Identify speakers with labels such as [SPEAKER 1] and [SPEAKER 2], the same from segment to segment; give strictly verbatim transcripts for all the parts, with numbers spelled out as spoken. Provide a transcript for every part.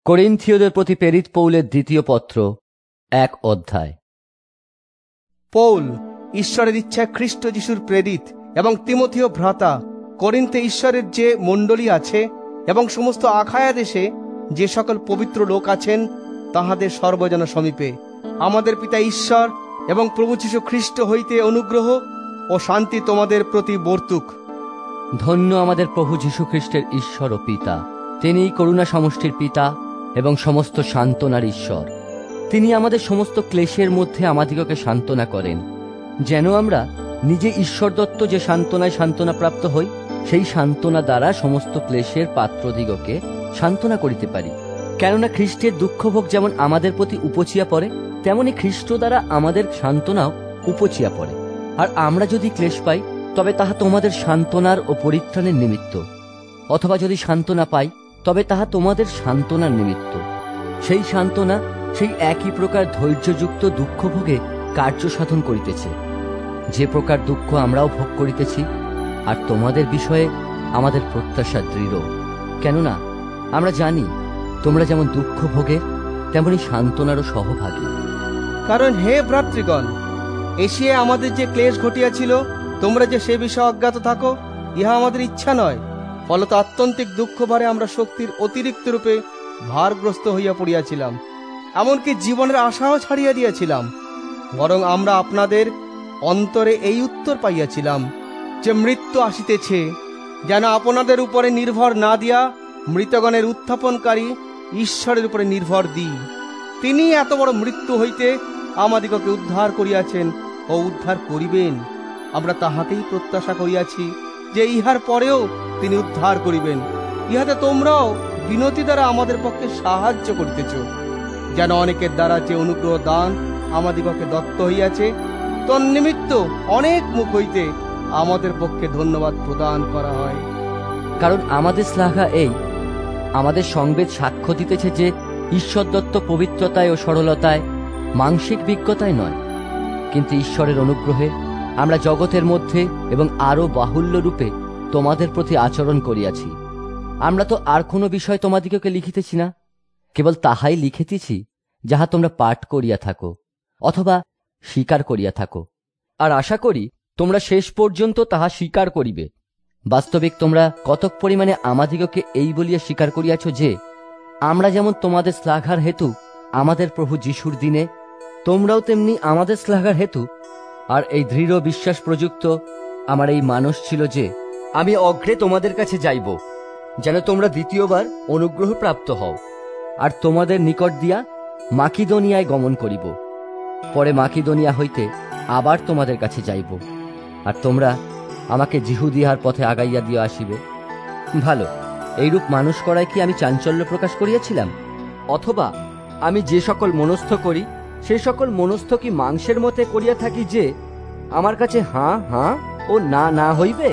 [SPEAKER 1] করিন্থীয়দের প্রতি প্রেরিত পৌলের দ্বিতীয় পত্র, এক অধ্যায়।
[SPEAKER 2] পৌল, ঈশ্বরের ইচ্ছায় খ্রিস্ট যিশুর প্রেরিত এবং তিমথিয় ভ্রাতা, করিন্থে ঈশ্বরের যে মণ্ডলী আছে এবং সমস্ত আখায়া দেশে যে সকল পবিত্র লোক আছেন, তাহাদের সর্বজন সমীপে আমাদের পিতা ঈশ্বর এবং প্রভু যীশু খ্রিস্ট হইতে অনুগ্রহ ও শান্তি তোমাদের প্রতি বর্তুক।
[SPEAKER 1] ধন্য আমাদের প্রভু যীশু খ্রিস্টের ঈশ্বর ও পিতা। তিনি করুণা সমষ্টির পিতা এবং সমস্ত সান্ত্বনার ঈশ্বর। তিনি আমাদের সমস্ত ক্লেশের মধ্যে আমাদিগকে সান্ত্বনা করেন, যেন আমরা নিজে ঈশ্বর দত্ত যে সান্ত্বনায় সান্ত্বনা প্রাপ্ত হই, সেই সান্ত্বনা দ্বারা সমস্ত ক্লেশের পাত্রদিগকে সান্ত্বনা করিতে পারি। কেননা খ্রিস্টের দুঃখভোগ যেমন আমাদের প্রতি উপচিয়া পড়ে, তেমনি খ্রিস্ট দ্বারা আমাদের সান্ত্বনাও উপচিয়া পড়ে। আর আমরা যদি ক্লেশ পাই, তবে তাহা তোমাদের সান্ত্বনার ও পরিত্রাণের নিমিত্ত, অথবা যদি সান্ত্বনা পাই, তবে তাহা তোমাদের সান্ত্বনার নিমিত্ত। সেই সান্ত্বনা সেই একই প্রকার ধৈর্যযুক্ত দুঃখভোগে কার্য সাধন করিতেছে, যে প্রকার দুঃখ আমরাও ভোগ করিতেছি। আর তোমাদের বিষয়ে আমাদের প্রত্যাশা দৃঢ়, কেননা আমরা জানি তোমরা যেমন দুঃখ ভোগের তেমনি সান্ত্বনারও সহভাগী।
[SPEAKER 2] কারণ হে ভ্রাতৃগণ, এশিয়ায় আমাদের যে ক্লেশ ঘটিয়াছিল, তোমরা যে সে বিষয়ে অজ্ঞাত থাকো, ইহা আমাদের ইচ্ছা নয়। ফলত আত্যন্তিক দুঃখ ভারে আমরা শক্তির অতিরিক্ত রূপে ভারগ্রস্ত হইয়া পড়িয়াছিলাম, এমনকি জীবনের আশাও ছাড়িয়া দিয়াছিলাম। বরং আমরা আপনাদের অন্তরে এই উত্তর পাইয়াছিলাম যে মৃত্যু আসিতেছে, যেন আপনাদের উপরে নির্ভর না দিয়া মৃতগণের উত্থাপনকারী ঈশ্বরের উপরে নির্ভর দিই। তিনি এত বড় মৃত্যু হইতে আমাদিগকে উদ্ধার করিয়াছেন ও উদ্ধার করিবেন। আমরা তাহাকেই প্রত্যাশা করিয়াছি যে ইহার পরেও তিনি উদ্ধার করিবেন। ইহাতে তোমরাও বিনতি দ্বারা আমাদের পক্ষে সাহায্য করিতেছ, যেন অনেকের দ্বারা যে অনুগ্রহ দান আমাদিগকে দত্ত হইয়াছে, তন্নিমিত্ত অনেক মুখ হইতে আমাদের পক্ষে ধন্যবাদ প্রদান করা হয়।
[SPEAKER 1] কারণ আমাদের শ্লাঘা এই, আমাদের সংবেদ সাক্ষ্য দিতেছে যে ঈশ্বর দত্ত পবিত্রতায় ও সরলতায়, মাংসিক বিজ্ঞতায় নয়, কিন্তু ঈশ্বরের অনুগ্রহে আমরা জগতের মধ্যে এবং আরো বাহুল্য রূপে তোমাদের প্রতি আচরণ করিয়াছি। আমরা তো আর কোনো বিষয় তোমাদিগকে লিখিতেছি না, কেবল তাহাই লিখিতেছি যাহা তোমরা পাঠ করিয়া থাকো অথবা স্বীকার করিয়া থাকো, আর আশা করি তোমরা শেষ পর্যন্ত তাহা স্বীকার করিবে। বাস্তবিক তোমরা কতক পরিমাণে আমাদিগকে এই বলিয়া স্বীকার করিয়াছ যে আমরা যেমন তোমাদের শ্লাঘার হেতু আমাদের প্রভু যিশুর দিনে, তোমরাও তেমনি আমাদের শ্লাঘার হেতু। আর এই দৃঢ় বিশ্বাস প্রযুক্ত আমার এই মানস ছিল যে আমি অগ্রে তোমাদের কাছে যাইব, যেন তোমরা দ্বিতীয়বার অনুগ্রহ প্রাপ্ত হও, আর তোমাদের নিকট দিয়া মাকিদোনিয়ায় গমন করিব। পরে মাকিদোনিয়া হইতে আবার তোমাদের কাছে যাইব, আর তোমরা আমাকে জিহুদিয়ার পথে আগাইয়া দিয়া আসিবে। ভালো, এইরূপ মানুষ করায় কি আমি চাঞ্চল্য প্রকাশ করিয়াছিলাম? অথবা আমি যে সকল মনস্থ করি, সে সকল মনস্থ কি মাংসের মতে করিয়া থাকি যে আমার কাছে হাঁ হাঁ ও না না হইবে?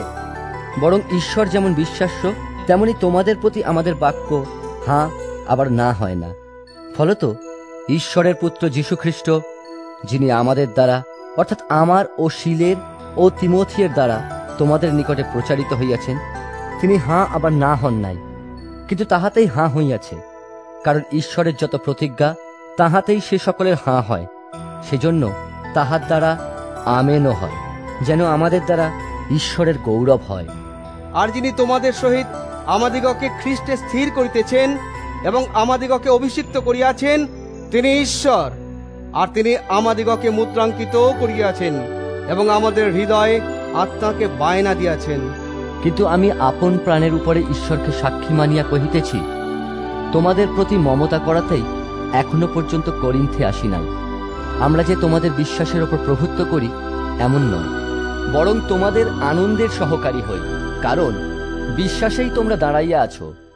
[SPEAKER 1] বরং ঈশ্বর যেমন বিশ্বাস্য, তেমনি তোমাদের প্রতি আমাদের বাক্য হাঁ আবার না হয় না। ফলত ঈশ্বরের পুত্র যীশু খ্রিস্ট, যিনি আমাদের দ্বারা অর্থাৎ আমার ও শিলের ও তিমথিয়ের দ্বারা তোমাদের নিকটে প্রচারিত হইয়াছেন, তিনি হাঁ আবার না হন নাই, কিন্তু তাহাতেই হাঁ হইয়াছে। কারণ ঈশ্বরের যত প্রতিজ্ঞা, তাহাতেই সে সকলের হাঁ হয়। সেজন্য তাহার দ্বারা আমেনও হয়, যেন আমাদের দ্বারা ঈশ্বরের গৌরব হয়।
[SPEAKER 2] আর যিনি তোমাদের সহিত আমাদিগকে খ্রিস্টে স্থির করিতেছেন এবং আমাদিগকে অভিষিক্ত করিয়াছেন, তিনি ঈশ্বর। আর তিনি আমাদিগকে মুদ্রাঙ্কিত করিয়াছেন এবং আমাদের হৃদয়ে আত্মাকে বায়না দিয়াছেন।
[SPEAKER 1] কিন্তু আমি আপন প্রাণের উপরে ঈশ্বরকে সাক্ষী মানিয়া কহিতেছি, তোমাদের প্রতি মমতা করাতেই এখনো পর্যন্ত করিন্থে আসি নাই। আমরা যে তোমাদের বিশ্বাসের ওপর প্রভুত্ব করি এমন নয়, বরং তোমাদের আনন্দের সহকারী হই, কারণ বিশ্বাসেই তোমরা দাঁড়াইয়া আছো।